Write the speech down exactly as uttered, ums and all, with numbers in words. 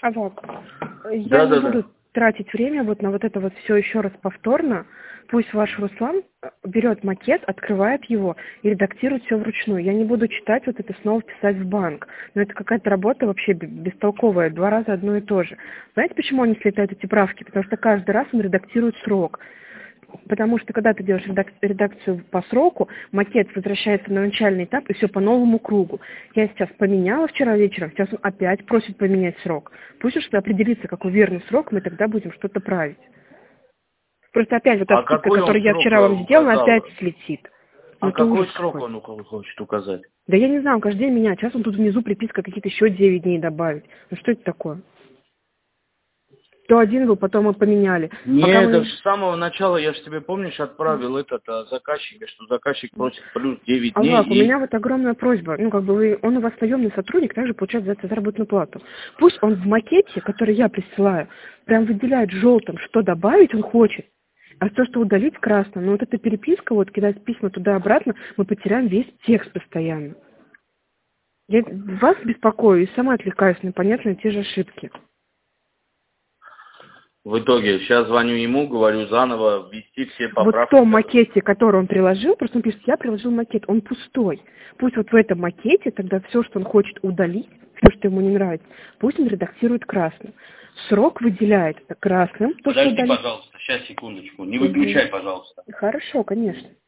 Авак, я Да, не да, буду да. тратить время вот на вот это вот все еще раз повторно. Пусть ваш Руслан берет макет, открывает его и редактирует все вручную. Я не буду читать вот это, снова писать в банк. Но это какая-то работа вообще б- бестолковая, два раза одно и то же. Знаете, почему они слетают эти правки? Потому что каждый раз он редактирует срок. Потому что когда ты делаешь редак- редакцию по сроку, макет возвращается на начальный этап и все по новому кругу. Я сейчас поменяла вчера вечером, сейчас он опять просит поменять срок. Пусть уж определится, какой верный срок, мы тогда будем что-то править. Просто опять вот та А скидка, какой он которую я срок вчера э, вам сделала, опять указал? слетит. Ну А это какой ужас срок какой. он у кого хочет указать? Да я не знаю, он каждый день меняет. Сейчас он тут внизу приписка какие-то еще девять дней добавить. Ну что это такое? То один был, потом мы поменяли. Пока Нет, это мы... ж с самого начала, я же тебе, помнишь, отправил этот а, заказчика, что заказчик просит плюс девять дней Авак, у и... меня вот огромная просьба. Ну, как бы вы, он у вас наемный сотрудник, также получает за это заработную плату. Пусть он в макете, который я присылаю, прям выделяет желтым, что добавить он хочет. А то, что удалить красным, ну вот эта переписка, вот кидать письма туда-обратно, мы потеряем весь текст постоянно. Я вас беспокою и сама отвлекаюсь на понятные те же ошибки. В итоге, сейчас звоню ему, говорю заново, ввести все Вот в поправки. том макете, который он приложил, просто он пишет, я приложил макет, он пустой. Пусть вот в этом макете тогда все, что он хочет удалить, все, что ему не нравится, пусть он редактирует красным. Срок выделяет красным, то, что Подожди, удалить. пожалуйста, сейчас, секундочку, не Угу. выключай, пожалуйста. Хорошо, конечно.